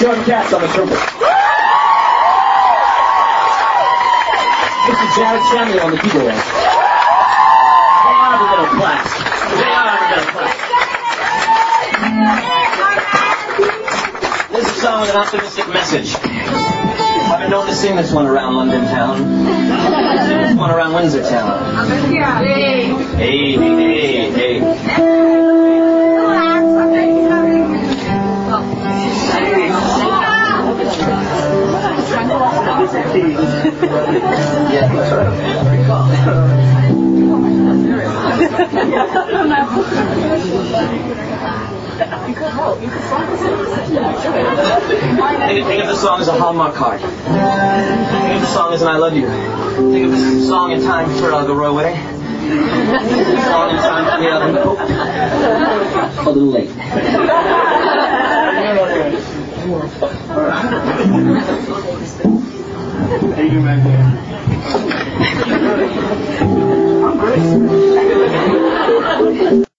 John Katz on the trumpet. Mr. Jared Samuel on the keyboard. They are the middle class. They are the middle class. This is a song with an optimistic message. I've been known to sing this one around London town. This one around Windsor town. Hey, hey, hey, hey. Yeah, that's right. Think of the song as a Hallmark card. Think of the song as an I love you. Think of this song in time for the royal wedding. Song in time for the other Pope. A little late. Thank you, man.